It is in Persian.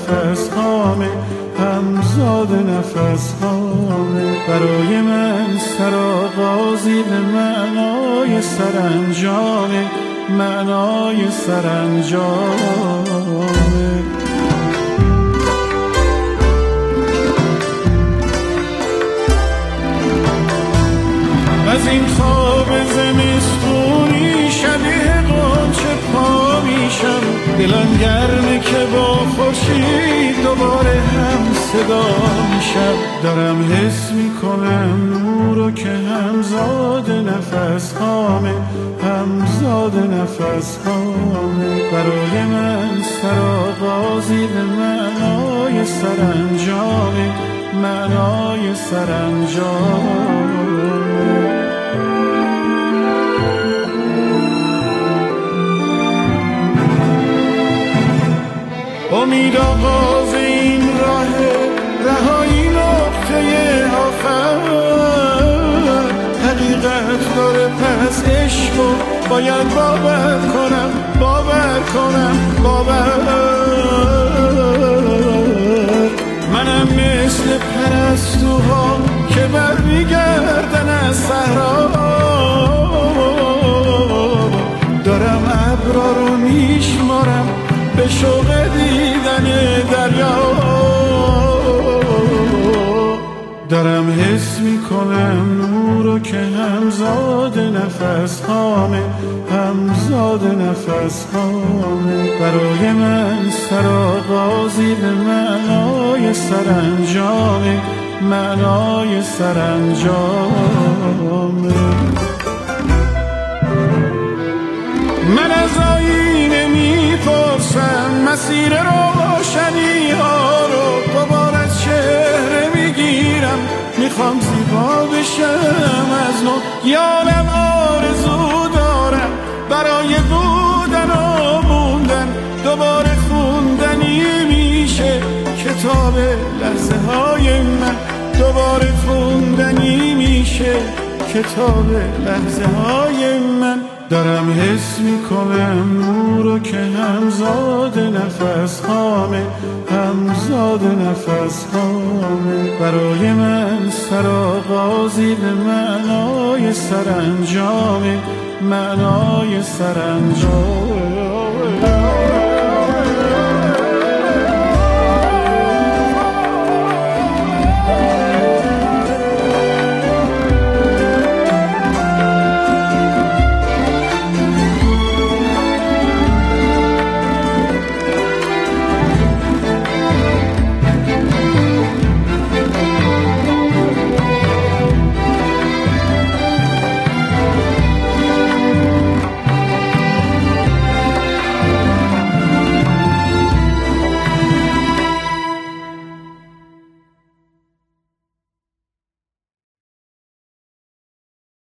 نفس هامه، همزاد نفس هامه. برای من سرآغازی به معنای سرانجامه، معنای سرانجامه. از این خواب زمستونی شبیه غنچه پا میشم، دلم گرمه که با خورشید دوباره هم صدا میشم. دارم حس میکنم نورو که همزاد نفس هامه، همزاد نفس هامه. برای من سرآغازی به معنای سرانجامه، معنای سرانجامه. امید آغاز این راه، رهایی نقطه آخر. حقیقت داره پس عشقو باید باور کنم، باور کنم، باور. منم مثل پرستوها که برمیگردن از صحرا، دارم ابرا رو میشمارم به شوق دیدن دریا. دارم حس میکنم نورو که همزاد نفس هامه، همزاد نفس هامه. برای من سرآغازی به معنای سرانجامه، معنای سرانجامه. من از آینه میپرسم مسیر روشنی ها رو، غبار از چهره میگیرم، میخوام زیبا بشم از نو. یارم آرزو دارم برای بودن و موندن، دوباره خوندنی میشه کتاب لحظه های من، دوباره خوندنی میشه کتاب لحظه های من. دارم حس میکنم نورو که همزاد نفس هامه، همزاد نفس هامه. برای من سرآغازی به معنای سرانجامه، معنای سرانجامه.